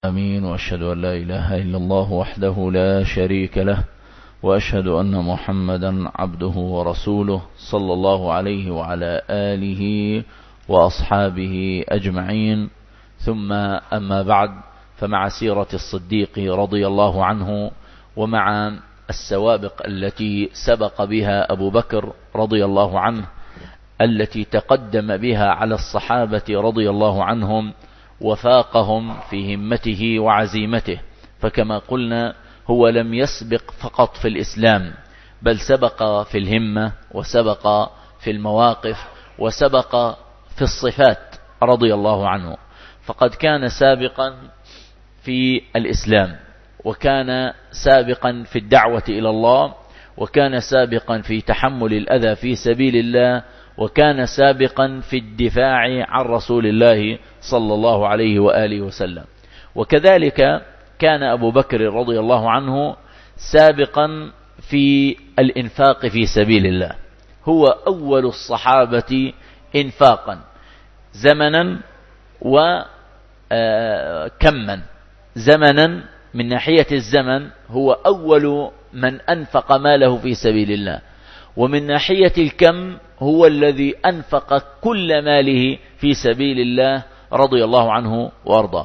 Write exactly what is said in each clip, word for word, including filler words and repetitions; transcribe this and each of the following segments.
أمين. وأشهد أن لا إله إلا الله وحده لا شريك له، وأشهد أن محمدا عبده ورسوله صلى الله عليه وعلى آله وأصحابه أجمعين. ثم أما بعد، فمع سيرة الصديق رضي الله عنه ومع السوابق التي سبق بها أبو بكر رضي الله عنه، التي تقدم بها على الصحابة رضي الله عنهم وفاقهم في همته وعزيمته، فكما قلنا هو لم يسبق فقط في الإسلام، بل سبق في الهمة وسبق في المواقف وسبق في الصفات رضي الله عنه. فقد كان سابقا في الإسلام، وكان سابقا في الدعوة إلى الله، وكان سابقا في تحمل الأذى في سبيل الله، وكان سابقا في الدفاع عن رسول الله صلى الله عليه وآله وسلم. وكذلك كان أبو بكر رضي الله عنه سابقا في الإنفاق في سبيل الله، هو أول الصحابة إنفاقا زمنا وكما. زمنا من ناحية الزمن هو أول من أنفق ماله في سبيل الله، ومن ناحية الكم هو الذي أنفق كل ماله في سبيل الله رضي الله عنه وأرضاه.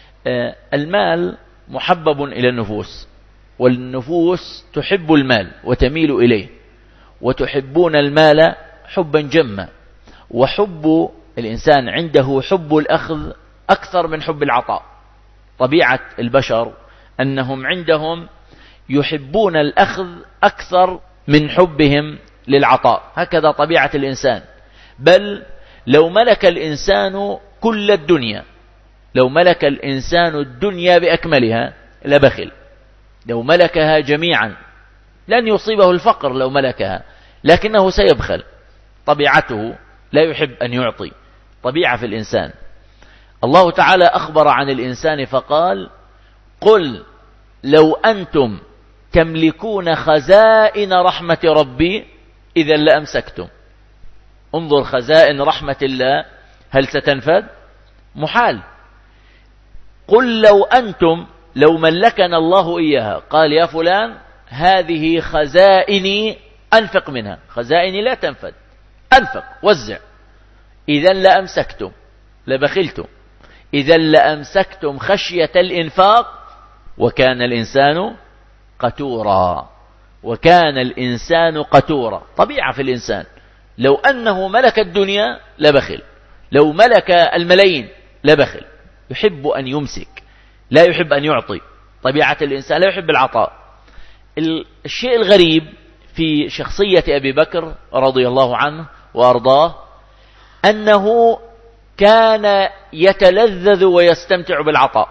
المال محبب إلى النفوس، والنفوس تحب المال وتميل إليه، وتحبون المال حبا جما، وحب الإنسان عنده حب الأخذ أكثر من حب العطاء. طبيعة البشر أنهم عندهم يحبون الأخذ أكثر من حبهم للعطاء، هكذا طبيعة الإنسان. بل لو ملك الإنسان كل الدنيا، لو ملك الإنسان الدنيا بأكملها لبخل. لو ملكها جميعا لن يصيبه الفقر لو ملكها، لكنه سيبخل. طبيعته لا يحب أن يعطي، طبيعة في الإنسان. الله تعالى أخبر عن الإنسان فقال: قل لو أنتم تملكون خزائن رحمة ربي إذا لأمسكتم. انظر، خزائن رحمة الله هل ستنفذ؟ محال. قل لو أنتم، لو ملكنا الله إياها، قال يا فلان هذه خزائني أنفق منها، خزائني لا تنفذ، أنفق وزع. إذا لأمسكتم، لبخلتم. إذا لأمسكتم خشية الإنفاق، وكان الإنسان قتورا، وكان الإنسان قتورا. طبيعة في الإنسان، لو أنه ملك الدنيا لبخل، لو ملك الملايين لبخل. يحب أن يمسك، لا يحب أن يعطي. طبيعة الإنسان لا يحب العطاء. الشيء الغريب في شخصية أبي بكر رضي الله عنه وأرضاه أنه كان يتلذذ ويستمتع بالعطاء.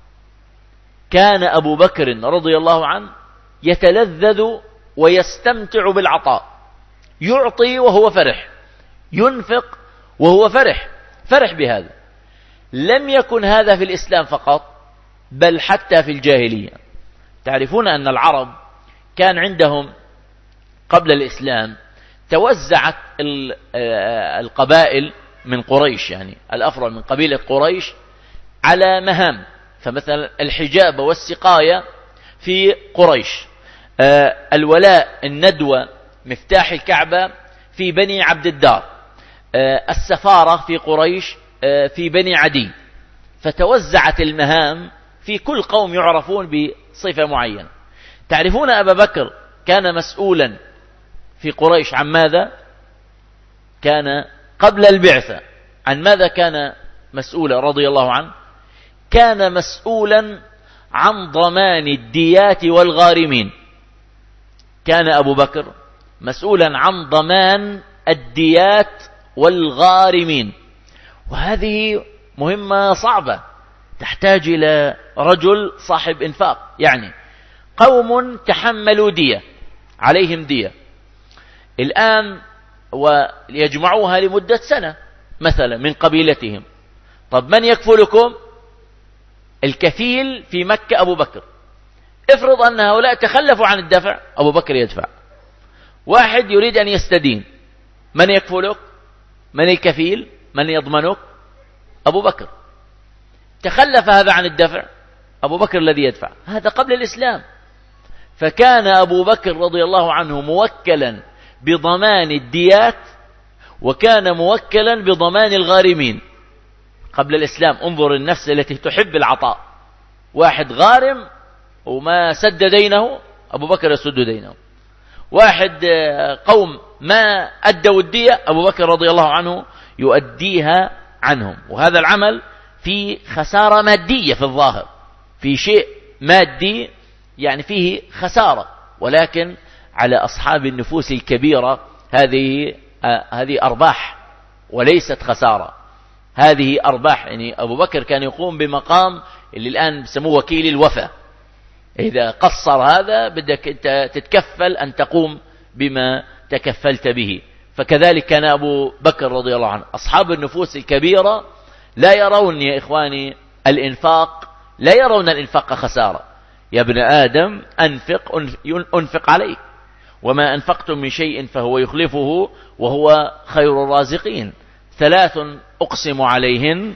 كان أبو بكر رضي الله عنه يتلذذ ويستمتع بالعطاء، يعطي وهو فرح، ينفق وهو فرح، فرح بهذا. لم يكن هذا في الإسلام فقط، بل حتى في الجاهلية. تعرفون أن العرب كان عندهم قبل الإسلام توزعت القبائل من قريش، يعني الأفراد من قبيلة قريش على مهام. فمثلا الحجابة والسقاية في قريش، الولاء الندوة مفتاح الكعبة في بني عبد الدار، السفارة في قريش في بني عدي. فتوزعت المهام في كل قوم يعرفون بصفة معينة. تعرفون أبا بكر كان مسؤولا في قريش عن ماذا؟ كان قبل البعثة عن ماذا كان مسؤولا رضي الله عنه؟ كان مسؤولا عن ضمان الديات والغارمين. كان أبو بكر مسؤولا عن ضمان الديات والغارمين، وهذه مهمة صعبة تحتاج إلى رجل صاحب إنفاق. يعني قوم تحملوا دية، عليهم دية الآن ويجمعوها لمدة سنة مثلا من قبيلتهم. طب من يكفلكم؟ الكفيل في مكة أبو بكر. افرض أن هؤلاء تخلفوا عن الدفع، أبو بكر يدفع. واحد يريد أن يستدين، من يكفلك؟ من الكفيل؟ من يضمنك؟ أبو بكر. تخلف هذا عن الدفع، أبو بكر الذي يدفع، هذا قبل الإسلام. فكان أبو بكر رضي الله عنه موكلا بضمان الديات، وكان موكلا بضمان الغارمين قبل الإسلام. انظر النفس التي تحب العطاء، واحد غارم وما سد دينه، أبو بكر يسد دينه. واحد قوم ما أدوا الدية، أبو بكر رضي الله عنه يؤديها عنهم. وهذا العمل في خسارة مادية في الظاهر، في شيء مادي يعني فيه خسارة، ولكن على أصحاب النفوس الكبيرة هذه آه هذه أرباح وليست خسارة، هذه أرباح. يعني أبو بكر كان يقوم بمقام اللي الآن بسموه وكيل الوفاء، إذا قصر هذا بدك أنت تتكفل أن تقوم بما تكفلت به. فكذلك كان أبو بكر رضي الله عنه. أصحاب النفوس الكبيرة لا يرون يا إخواني الإنفاق، لا يرون الإنفاق خسارة. يا ابن آدم أنفق أنفق عليك، وما أنفقتم من شيء فهو يخلفه وهو خير الرازقين. ثلاث أقسم عليهن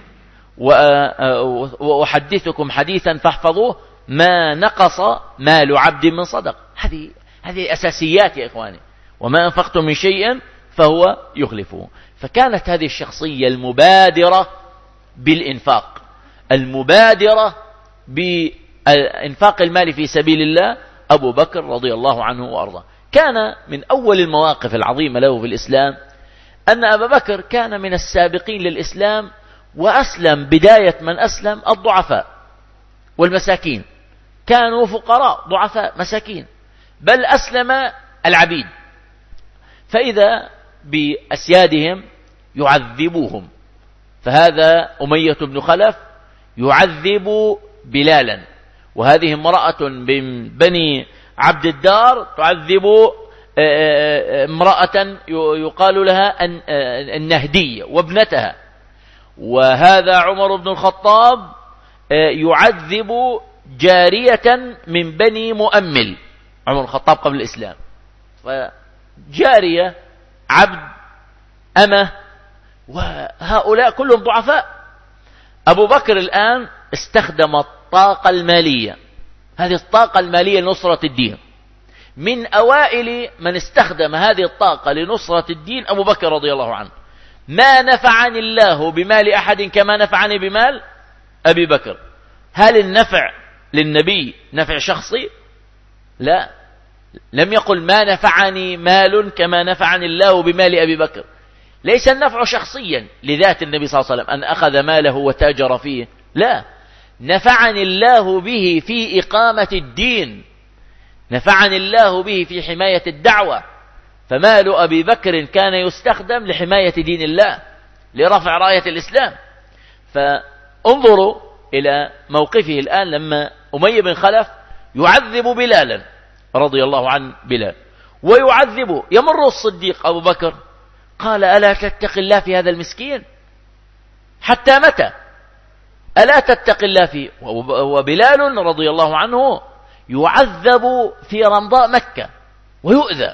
وأحدثكم حديثا فاحفظوه، ما نقص مال عبد من صدق. هذه هذه أساسيات يا إخواني. وما أنفقتم من شيء فهو يخلفه. فكانت هذه الشخصية المبادرة بالإنفاق، المبادرة بإنفاق المال في سبيل الله، أبو بكر رضي الله عنه وأرضاه. كان من أول المواقف العظيمة له في الإسلام أن أبا بكر كان من السابقين للإسلام، وأسلم بداية من أسلم الضعفاء والمساكين، كانوا فقراء ضعفاء مساكين، بل أسلم العبيد. فإذا بأسيادهم يعذبوهم، فهذا أمية بن خلف يعذب بلالا، وهذه امرأة من بني عبد الدار تعذب امرأة يقال لها النهدية وابنتها. وهذا عمر بن الخطاب يعذب جارية من بني مؤمل، عمر الخطاب قبل الإسلام. فجارية عبد أمة، وهؤلاء كلهم ضعفاء. أبو بكر الآن استخدم الطاقة المالية، هذه الطاقة المالية لنصرة الدين. من أوائل من استخدم هذه الطاقة لنصرة الدين أبو بكر رضي الله عنه. ما نفعني الله بمال أحد كما نفعني بمال أبي بكر. هل النفع للنبي نفع شخصي؟ لا، لم يقل ما نفعني مال كما نفعني الله بمال أبي بكر. ليس النفع شخصيا لذات النبي صلى الله عليه وسلم أن أخذ ماله وتاجر فيه، لا، نفعني الله به في إقامة الدين، نفعني الله به في حماية الدعوة. فمال أبي بكر كان يستخدم لحماية دين الله، لرفع راية الإسلام. فانظروا إلى موقفه الآن لما أمية بن خلف يعذب بلالا رضي الله عن بلال، ويعذب يمر الصديق أبو بكر قال ألا تتق الله في هذا المسكين؟ حتى متى؟ ألا تتق الله فيه؟ وبلال رضي الله عنه يعذب في رمضاء مكة ويؤذى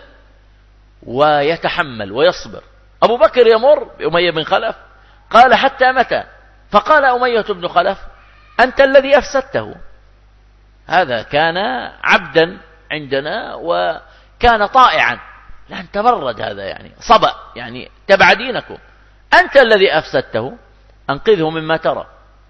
ويتحمل ويصبر. أبو بكر يمر بأمية بن خلف قال حتى متى؟ فقال أمية بن خلف أنت الذي أفسدته. هذا كان عبدا عندنا وكان طائعا، لأن تبرد، هذا يعني صبأ، يعني تبع دينكم، أنت الذي أفسدته، أنقذه مما ترى،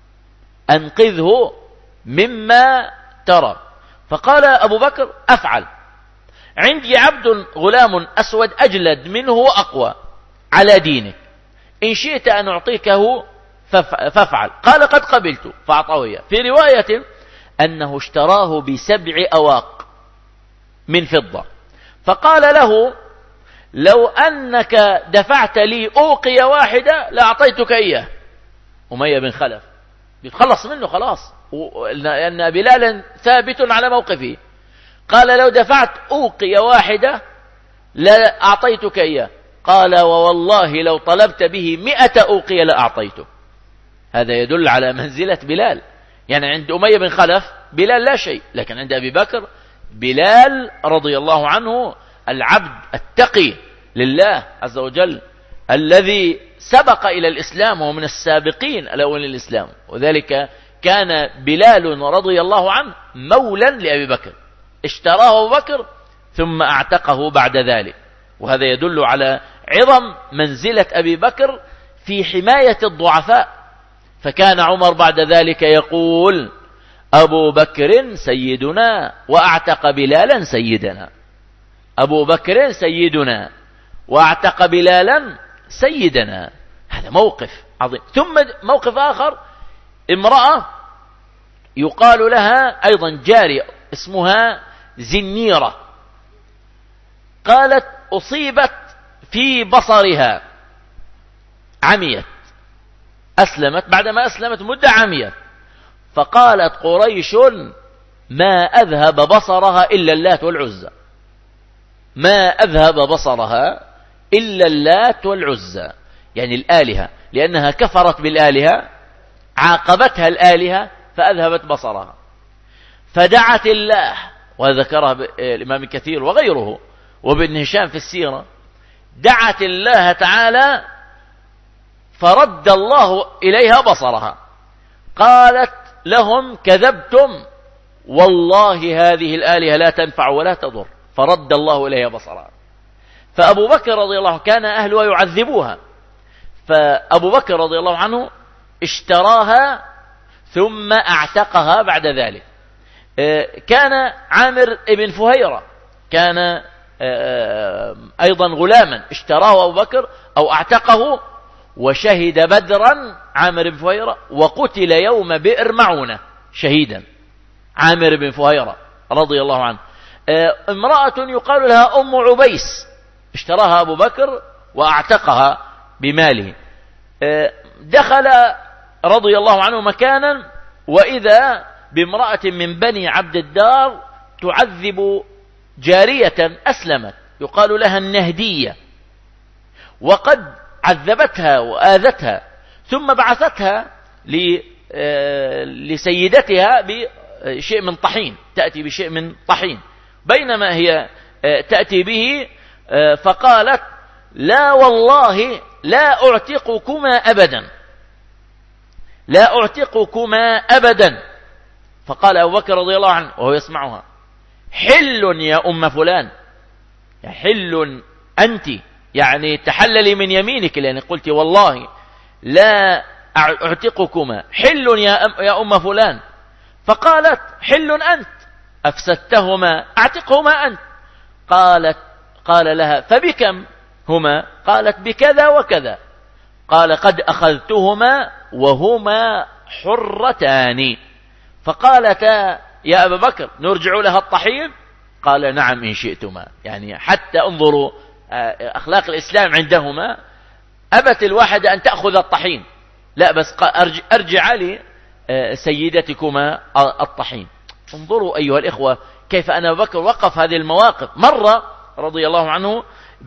أنقذه مما ترى. فقال أبو بكر أفعل، عندي عبد غلام أسود أجلد منه وأقوى على دينك، إن شئت أن أعطيكه فافعل. قال قد قبلت، فأعطاه إياه. في رواية أنه اشتراه بسبع أواق من فضة، فقال له لو أنك دفعت لي أوقية واحدة لأعطيتك إياه. أمية بن خلف يتخلص منه خلاص، لأن بلالا ثابت على موقفه. قال لو دفعت أوقية واحدة لأعطيتك إياه. قال ووالله لو طلبت به مئة أوقية لأعطيته. هذا يدل على منزلة بلال. يعني عند أمية بن خلف بلال لا شيء، لكن عند أبي بكر بلال رضي الله عنه العبد التقي لله عز وجل الذي سبق إلى الإسلام ومن السابقين الأول للإسلام، وذلك كان بلال رضي الله عنه مولا لأبي بكر، اشتراه أبو بكر ثم اعتقه بعد ذلك. وهذا يدل على عظم منزلة أبي بكر في حماية الضعفاء. فكان عمر بعد ذلك يقول: أبو بكر سيدنا وأعتق بلالا سيدنا. أبو بكر سيدنا وأعتق بلالا سيدنا. هذا موقف عظيم. ثم موقف آخر، امرأة يقال لها أيضا جارية اسمها زنيرة، قالت: أصيبت في بصرها، عميت، أسلمت، بعدما أسلمت مدة عميت، فقالت قريش: ما أذهب بصرها إلا اللات والعزى، ما أذهب بصرها إلا اللات والعزى، يعني الآلهة، لأنها كفرت بالآلهة عاقبتها الآلهة فأذهبت بصرها. فدعت الله، وذكرها الإمام كثير وغيره وابن هشام في السيرة، دعت الله تعالى فرد الله إليها بصرها. قالت لهم: كذبتم، والله هذه الآلهة لا تنفع ولا تضر. فرد الله إليها بصرها. فأبو بكر رضي الله عنه كان أهلها يعذبوها، فأبو بكر رضي الله عنه اشتراها ثم اعتقها بعد ذلك. كان عامر بن فهيرة كان أيضا غلاما، اشتراه أبو بكر أو اعتقه، وشهد بدرا عامر بن فهيرة، وقتل يوم بئر معونة شهيدا عامر بن فهيرة رضي الله عنه. امرأة يقال لها أم عبيس، اشتراها أبو بكر وأعتقها بماله. دخل رضي الله عنه مكانا، وإذا بامرأة من بني عبد الدار تعذب جارية أسلمت يقال لها النهدية، وقد عذبتها وآذتها، ثم بعثتها لسيدتها بشيء من طحين، تأتي بشيء من طحين، بينما هي تأتي به فقالت: لا والله لا أعتقكما أبدا، لا أعتقكما أبدا. فقال أبو بكر رضي الله عنه وهو يسمعها: حل يا أم فلان، حل أنت، يعني تحللي من يمينك، لأن قلت والله لا أعتقكما، حل يا أم, يا أم فلان. فقالت: حل أنت، أفسدتهما، أعتقهما أنت. قالت قال لها: فبكم هما؟ قالت: بكذا وكذا. قال: قد أخذتهما وهما حرتان. فقالتا: يا أبا بكر نرجع لها الطحين؟ قال: نعم إن شئتما. يعني حتى انظروا أخلاق الإسلام عندهما، أبت الواحدة أن تأخذ الطحين، لا بس أرجع لي سيدتكما الطحين. انظروا أيها الإخوة كيف أن أبا بكر وقف هذه المواقف. مرة رضي الله عنه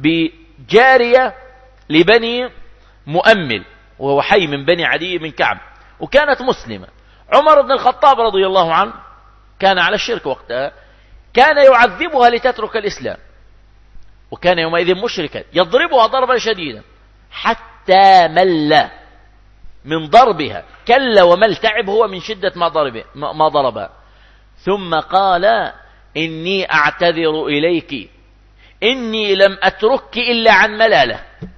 بجارية لبني مؤمل، وهو حي من بني عدي بن كعب، وكانت مسلمة. عمر بن الخطاب رضي الله عنه كان على الشرك وقتها، كان يعذبها لتترك الإسلام، وكان يومئذ مشركا، يضربها ضربا شديدا حتى مل من ضربها، كل ومل، تعب هو من شدة ما ضربه ما ضربها. ثم قال: إني أعتذر إليك، إني لم أترك إلا عن ملالة.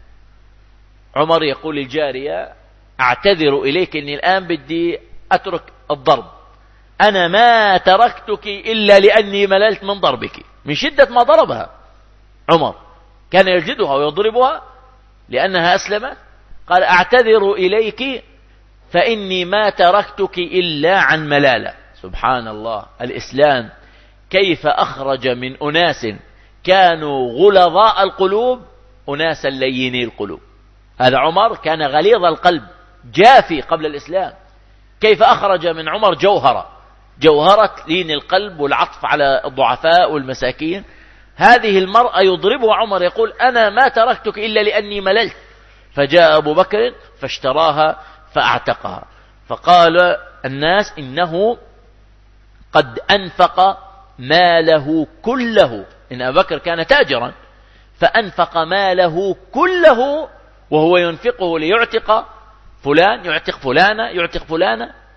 عمر يقول للجارية: أعتذر إليك، إني الآن بدي أترك الضرب، أنا ما تركتك إلا لأني مللت من ضربك، من شدة ما ضربها. عمر كان يجلدها ويضربها لأنها أسلمت. قال: أعتذر إليك فإني ما تركتك إلا عن ملالة. سبحان الله، الإسلام كيف أخرج من أناس كانوا غلظاء القلوب أناسا ليني القلوب. هذا عمر كان غليظ القلب جافي قبل الإسلام، كيف أخرج من عمر جوهرة، جوهرة لين القلب والعطف على الضعفاء والمساكين. هذه المرأة يضربها عمر، يقول: أنا ما تركتك إلا لأني مللت. فجاء أبو بكر فاشتراها فأعتقها. فقال الناس: إنه قد أنفق ماله كله. إن أبو بكر كان تاجرا، فأنفق ماله كله وهو ينفقه ليعتق فلان، يعتق فلانة، يعتق فلانة،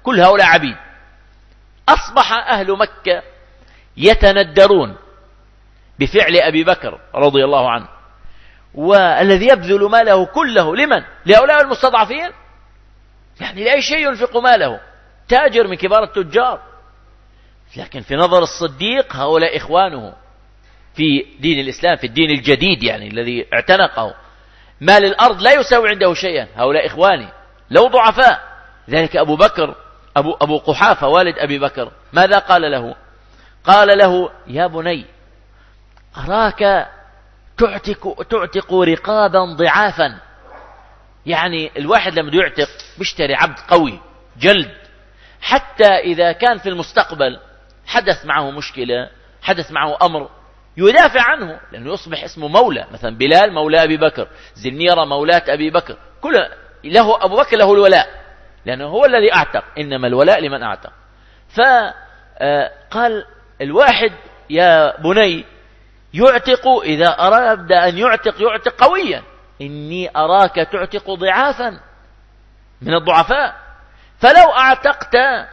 كل هؤلاء عبيد. أصبح أهل مكة يتندرون بفعل أبي بكر رضي الله عنه، والذي يبذل ماله كله لمن؟ لهؤلاء المستضعفين، يعني لأي شيء ينفق ماله، تاجر من كبار التجار. لكن في نظر الصديق هؤلاء إخوانه في دين الإسلام، في الدين الجديد يعني الذي اعتنقه. مال الأرض لا يساوي عنده شيئا، هؤلاء إخواني لو ضعفاء. ذلك أبو بكر أبو, أبو قحافة والد أبي بكر ماذا قال له؟ قال له: يا بني، أراك تعتق, تعتق رقابا ضعافا. يعني الواحد لما يعتق بيشتري عبد قوي جلد، حتى إذا كان في المستقبل حدث معه مشكلة، حدث معه أمر، يدافع عنه، لأنه يصبح اسمه مولى. مثلا بلال مولى أبي بكر، زنيرة مولاة أبي بكر، كل له أبو بكر له الولاء، لأنه هو الذي أعتق، إنما الولاء لمن أعتق. فقال الواحد: يا بني، يعتق إذا أراد أن يعتق يعتق قويا، إني أراك تعتق ضعافا من الضعفاء، فلو أعتقت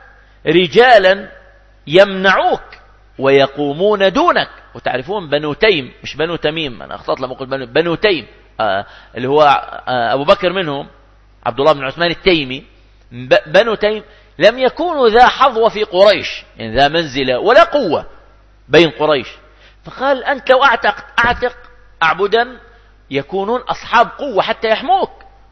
رجالا يمنعوك ويقومون دونك. وتعرفون بنو تيم، مش بنو تميم، أنا أخطأت لما قلت بنو, بنو تيم، آه اللي هو آه أبو بكر منهم، عبد الله بن عثمان التيمي. بنو تيم لم يكونوا ذا حظوة في قريش، يعني ذا منزلة ولا قوة بين قريش. فقال: أنت لو أعتق أعتق أعبدا يكونون أصحاب قوة حتى يحموك،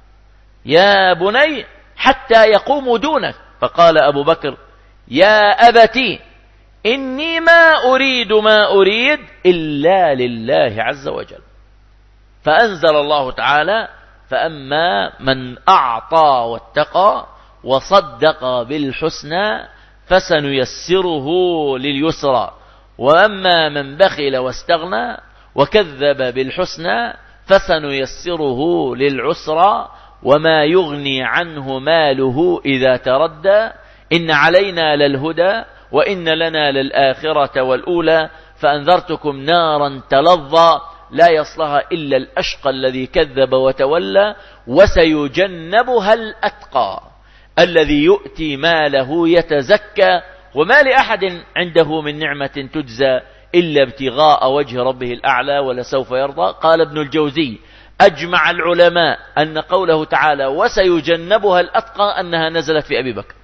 يا بني، حتى يقوموا دونك. فقال أبو بكر: يا أبتي، إني ما أريد ما أريد إلا لله عز وجل. فأنزل الله تعالى: فأما من أعطى واتقى وصدق بالحسنى فسنيسره لليسرى، وأما من بخل واستغنى وكذب بالحسنى فسنيسره للعسرى، وما يغني عنه ماله إذا تردى، إن علينا للهدى وإن لنا للآخرة والأولى، فأنذرتكم نارا تلظى لا يصلها إلا الأشقى الذي كذب وتولى، وسيجنبها الأتقى الذي يؤتي ماله يتزكى، وما لأحد عنده من نعمة تجزى إلا ابتغاء وجه ربه الأعلى ولسوف يرضى. قال ابن الجوزي: أجمع العلماء أن قوله تعالى وسيجنبها الأتقى أنها نزلت في أبي بكر،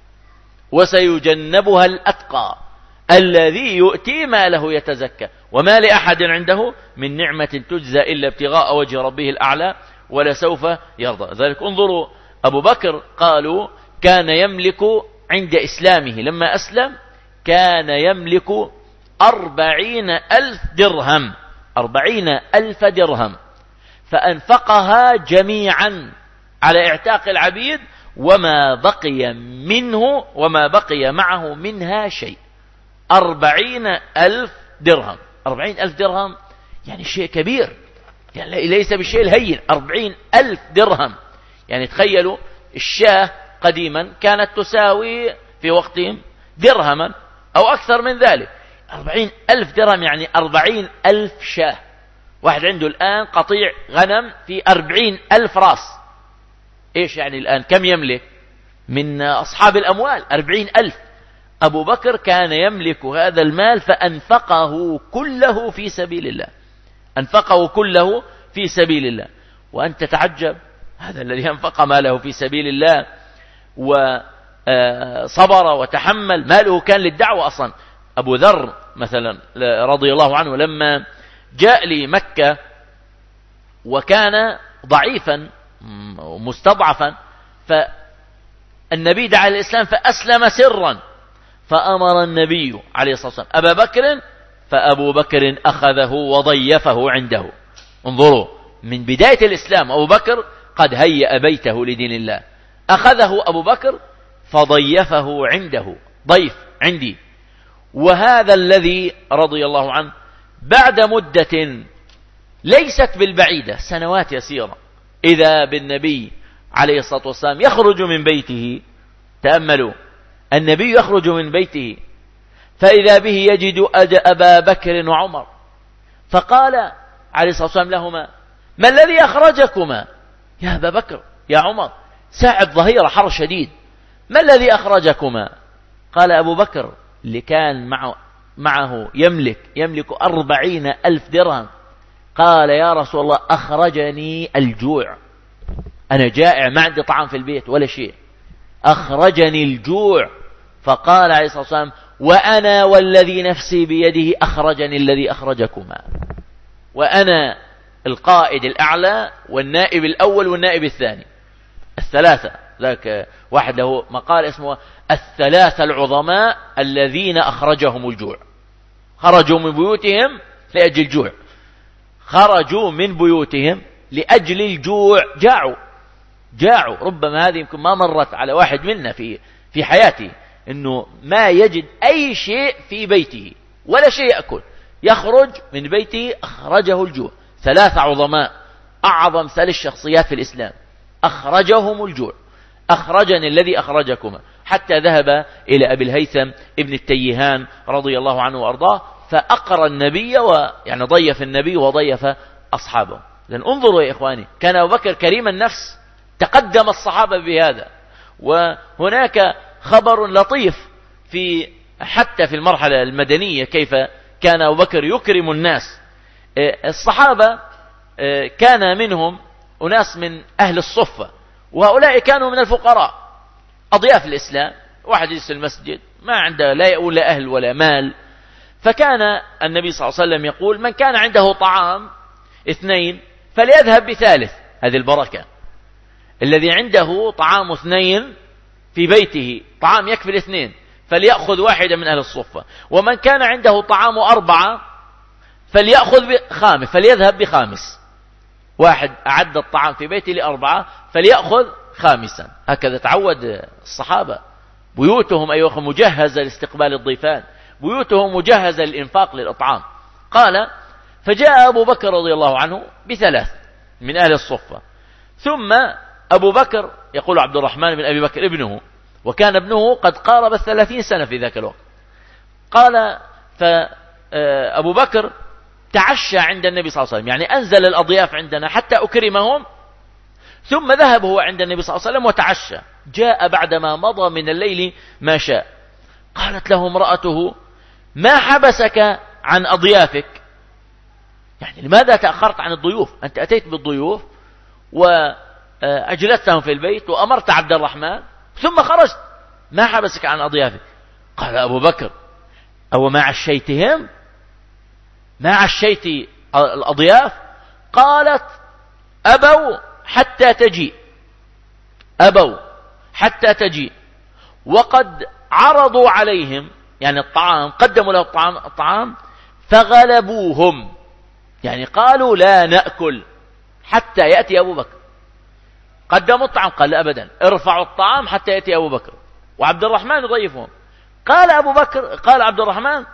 وسيجنبها الأتقى الذي يؤتي ماله يتزكى، وما لأحد عنده من نعمة تجزى إلا ابتغاء وجه ربه الأعلى ولسوف يرضى. ذلك انظروا أبو بكر قالوا كان يملك عند إسلامه، لما أسلم كان يملك أربعين ألف درهم، أربعين ألف درهم، فأنفقها جميعا على اعتاق العبيد، وما بقي منه وما بقي معه منها شيء. أربعين ألف درهم، أربعين ألف درهم يعني شيء كبير، يعني ليس بالشيء الهين. أربعين ألف درهم، يعني تخيلوا الشاة قديما كانت تساوي في وقتهم درهما أو أكثر من ذلك. أربعين ألف درهم يعني أربعين ألف شاة. واحد عنده الآن قطيع غنم في أربعين ألف راس، إيش يعني الآن كم يملك من أصحاب الأموال؟ أربعين ألف. أبو بكر كان يملك هذا المال فأنفقه كله في سبيل الله، أنفقه كله في سبيل الله. وأنت تتعجب، هذا الذي أنفق ماله في سبيل الله وصبر وتحمل، ماله كان للدعوة أصلا. أبو ذر مثلا رضي الله عنه لما جاء لمكة وكان ضعيفا ومستضعفا، فالنبي دعا الإسلام فأسلم سرا، فأمر النبي عليه الصلاة والسلام أبا بكر، فأبو بكر أخذه وضيفه عنده. انظروا من بداية الإسلام أبو بكر قد هيأ بيته لدين الله، أخذه أبو بكر فضيفه عنده، ضيف عندي. وهذا الذي رضي الله عنه بعد مدة ليست بالبعيدة، سنوات يسيرة، إذا بالنبي عليه الصلاة والسلام يخرج من بيته، تأملوا النبي يخرج من بيته فإذا به يجد أبا بكر وعمر، فقال عليه الصلاة والسلام لهما: ما الذي أخرجكما يا أبا بكر يا عمر؟ ساعة ظهيرة حر شديد، ما الذي أخرجكما؟ قال أبو بكر اللي كان معه, معه يملك يملك أربعين ألف درهم، قال يا رسول الله أخرجني الجوع، أنا جائع ما عندي طعام في البيت ولا شيء، أخرجني الجوع. فقال عليه الصلاة والسلام وأنا والذي نفسي بيده أخرجني الذي أخرجكما، وأنا القائد الأعلى والنائب الأول والنائب الثاني، الثلاثة. ذاك واحد له مقال اسمه الثلاثة العظماء الذين أخرجهم الجوع، خرجوا من بيوتهم لأجل الجوع، خرجوا من بيوتهم لأجل الجوع، جاعوا جاعوا. ربما هذه يمكن ما مرت على واحد منا في في حياته إنه ما يجد أي شيء في بيته ولا شيء يأكل، يخرج من بيته أخرجه الجوع. ثلاثة عظماء أعظم ثلاث الشخصيات في الإسلام أخرجهم الجوع، أخرجني الذي أخرجكما، حتى ذهب إلى أبي الهيثم ابن التيهان رضي الله عنه وأرضاه فأقر النبي ويعني ضيف النبي وضيف أصحابه. لأن انظروا يا إخواني، كان أبو بكر كريم النفس، تقدم الصحابة بهذا. وهناك خبر لطيف في حتى في المرحلة المدنية كيف كان أبو بكر يكرم الناس. الصحابة كان منهم أناس من أهل الصفة، وهؤلاء كانوا من الفقراء أضياف الإسلام، واحد يجلس المسجد ما عنده لا يقول لا أهل ولا مال. فكان النبي صلى الله عليه وسلم يقول من كان عنده طعام اثنين فليذهب بثالث، هذه البركة. الذي عنده طعام اثنين في بيته، طعام يكفي الاثنين، فليأخذ واحدة من أهل الصفة. ومن كان عنده طعام أربعة فليأخذ بخامس، فليذهب بخامس. واحد أعد الطعام في بيته لأربعة فليأخذ خامسا. هكذا تعود الصحابة، بيوتهم أيها مجهزة لاستقبال الضيفان، بيوتهم مجهزة للإنفاق للإطعام. قال فجاء أبو بكر رضي الله عنه بثلاث من أهل الصفة، ثم أبو بكر يقول عبد الرحمن بن أبي بكر ابنه، وكان ابنه قد قارب الثلاثين سنة في ذاك الوقت. قال فأبو بكر تعشى عند النبي صلى الله عليه وسلم، يعني أنزل الأضياف عندنا حتى أكرمهم، ثم ذهب هو عند النبي صلى الله عليه وسلم وتعشى. جاء بعدما مضى من الليل ما شاء. قالت له امرأته ما حبسك عن أضيافك؟ يعني لماذا تأخرت عن الضيوف؟ أنت أتيت بالضيوف وأجلستهم في البيت وأمرت عبد الرحمن ثم خرجت، ما حبسك عن أضيافك؟ قال أبو بكر أو ما عشيتهم؟ ما عشيت الأضياف؟ قالت أبوا حتى تجيء، أبوا حتى تجيء، وقد عرضوا عليهم يعني الطعام، قدموا له الطعام, الطعام فغلبوهم، يعني قالوا لا نأكل حتى يأتي أبو بكر. قدموا الطعام، قال لا أبدا، ارفعوا الطعام حتى يأتي أبو بكر، وعبد الرحمن يضيفهم. قال أبو بكر، قال عبد الرحمن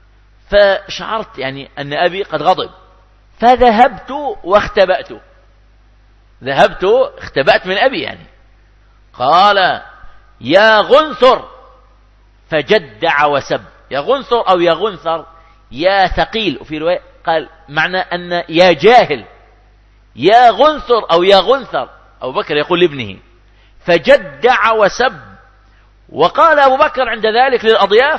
فشعرت يعني أن أبي قد غضب، فذهبت واختبأت، ذهبت اختبأت من أبي يعني. قال يا غنثر، فجدع وسب. يا غنثر أو يا غنثر يا ثقيل، وفي رواية قال معنى أن يا جاهل، يا غنثر أو يا غنثر. أبو بكر يقول لابنه فجدع وسب. وقال أبو بكر عند ذلك للأضياف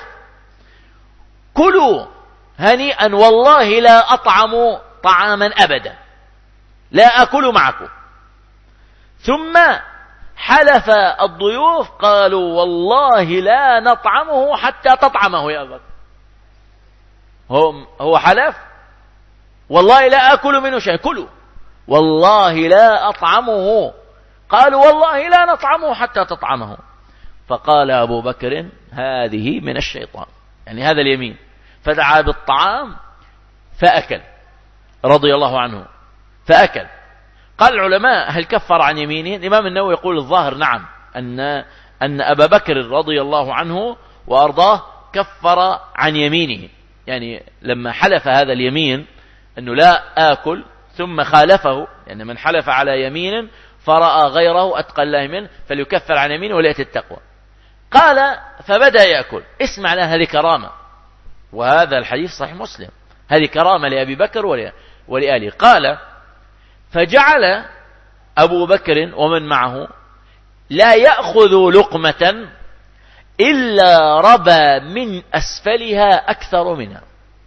كلوا هنيئا والله لا أطعم طعاما أبدا، لا أكل معكم. ثم حلف الضيوف قالوا والله لا نطعمه حتى تطعمه يا أبو بكر. هو, هو حلف والله لا أكل منه شيء، كلوا والله لا أطعمه. قالوا والله لا نطعمه حتى تطعمه. فقال أبو بكر هذه من الشيطان، يعني هذا اليمين. فدعا بالطعام فأكل رضي الله عنه، فأكل. قال العلماء هل كفر عن يمينه؟ الإمام النووي يقول الظاهر نعم، أن أن أبا بكر رضي الله عنه وأرضاه كفر عن يمينه، يعني لما حلف هذا اليمين أنه لا آكل ثم خالفه، يعني من حلف على يمين فرأى غيره أتقى الله منه فليكفر عن يمينه وليأتي التقوى. قال فبدأ يأكل. اسمع لنا، هذه كرامة، وهذا الحديث صحيح مسلم، هذه كرامة لأبي بكر ولآله. قال فجعل أبو بكر ومن معه لا يأخذ لقمة إلا ربى من أسفلها أكثر منها.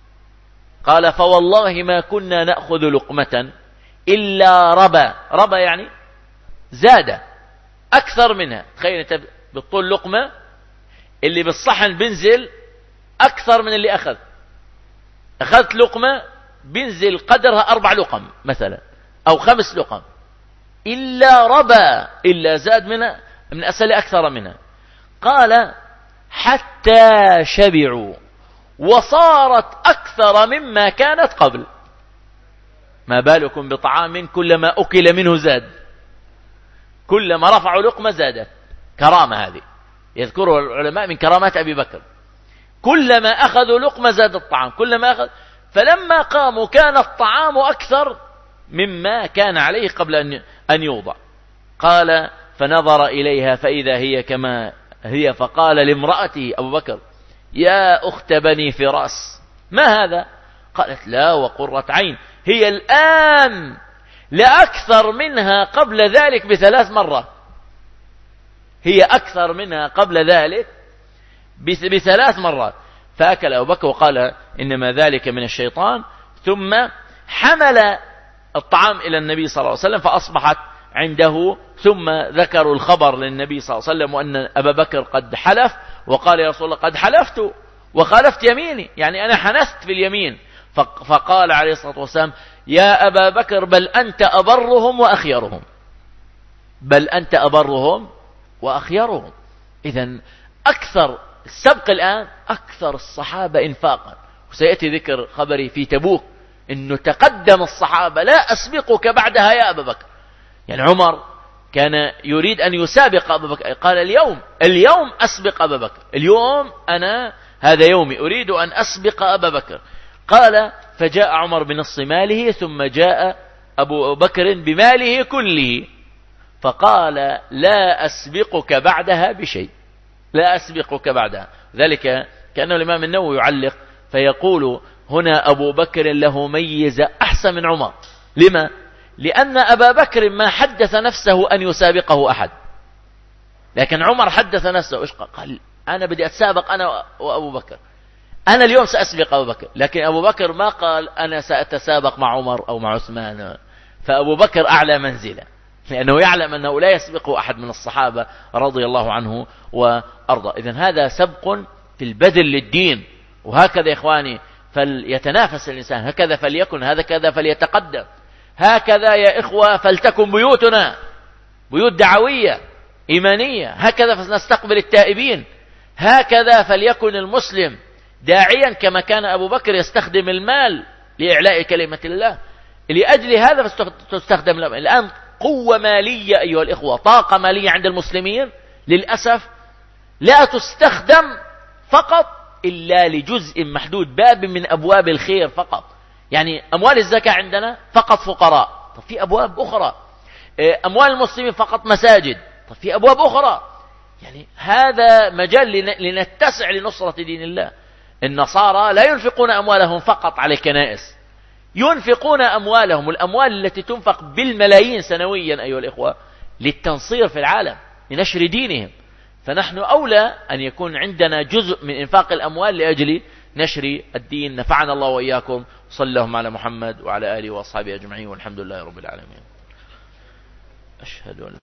قال فوالله ما كنا نأخذ لقمة إلا ربى، ربى يعني زاد أكثر منها. تخيل أنت بتطول لقمة، اللي بالصحن بنزل أكثر من اللي أخذ. أخذت لقمة بنزل قدرها أربع لقم مثلا أو خمس لقم، إلا ربى، إلا زاد منها من أسفل أكثر منها. قال حتى شبعوا وصارت أكثر مما كانت قبل. ما بالكم بطعام كلما أكل منه زاد، كلما رفعوا لقمة زادت. كرامة هذه يذكرها العلماء من كرامات أبي بكر، كلما أخذوا لقمة زاد الطعام، كلما أخذ. فلما قاموا كان الطعام أكثر مما كان عليه قبل أن يوضع. قال فنظر إليها فإذا هي كما هي، فقال لامرأته أبو بكر يا أخت بني فراس ما هذا؟ قالت لا وقرة عين، هي الآن لأكثر منها قبل ذلك بثلاث مرات، هي أكثر منها قبل ذلك بثلاث مرات. فأكل أبو بكر وقال إنما ذلك من الشيطان، ثم حمل الطعام إلى النبي صلى الله عليه وسلم فأصبحت عنده. ثم ذكروا الخبر للنبي صلى الله عليه وسلم وأن أبا بكر قد حلف، وقال يا رسول الله قد حلفت وخالفت يميني، يعني أنا حنست في اليمين. فقال عليه الصلاة والسلام يا أبا بكر بل أنت أبرهم وأخيرهم، بل أنت أبرهم وأخيرهم. إذن أكثر السبق الآن أكثر الصحابة إنفاقا، وسيأتي ذكر خبري في تبوك إنه تقدم الصحابة لا أسبقك بعدها يا أبا بكر. يعني عمر كان يريد أن يسابق أبا بكر، قال اليوم اليوم أسبق أبا بكر، اليوم أنا هذا يومي أريد أن أسبق أبا بكر. قال فجاء عمر بنص ماله، ثم جاء أبو بكر بماله كله، فقال لا أسبقك بعدها بشيء، لا أسبقك بعدها. ذلك كأنه الإمام النووي يعلق فيقول هنا أبو بكر له ميزة أحسن من عمر. لما؟ لأن أبا بكر ما حدث نفسه أن يسابقه أحد، لكن عمر حدث نفسه إيش قال؟ أنا بدي أتسابق أنا وأبو بكر، أنا اليوم سأسبق أبو بكر. لكن أبو بكر ما قال أنا سأتسابق مع عمر أو مع عثمان. فأبو بكر أعلى منزلة، لأنه يعلم أنه لا يسبقه أحد من الصحابة رضي الله عنه وأرضى. إذن هذا سبق في البذل للدين، وهكذا يا إخواني فليتنافس الإنسان، هكذا فليكن، هكذا فليتقدم، هكذا يا إخوة فلتكن بيوتنا بيوت دعوية إيمانية، هكذا فنستقبل التائبين، هكذا فليكن المسلم داعيا كما كان أبو بكر يستخدم المال لإعلاء كلمة الله. لأجل هذا تستخدم الآن قوة مالية أيها الإخوة، طاقة مالية عند المسلمين للأسف لا تستخدم فقط إلا لجزء محدود، باب من أبواب الخير فقط. يعني أموال الزكاة عندنا فقط فقراء، طب في أبواب أخرى. أموال المسلمين فقط مساجد، طب في أبواب أخرى. يعني هذا مجال لنتسع لنصرة دين الله. النصارى لا ينفقون أموالهم فقط على الكنائس، ينفقون أموالهم، الأموال التي تنفق بالملايين سنويا أيها الإخوة للتنصير في العالم لنشر دينهم. فنحن أولى أن يكون عندنا جزء من إنفاق الأموال لأجل نشر الدين. نفعنا الله وإياكم، صلى اللهم على محمد وعلى آله وأصحابه أجمعين، والحمد لله رب العالمين. أشهد أن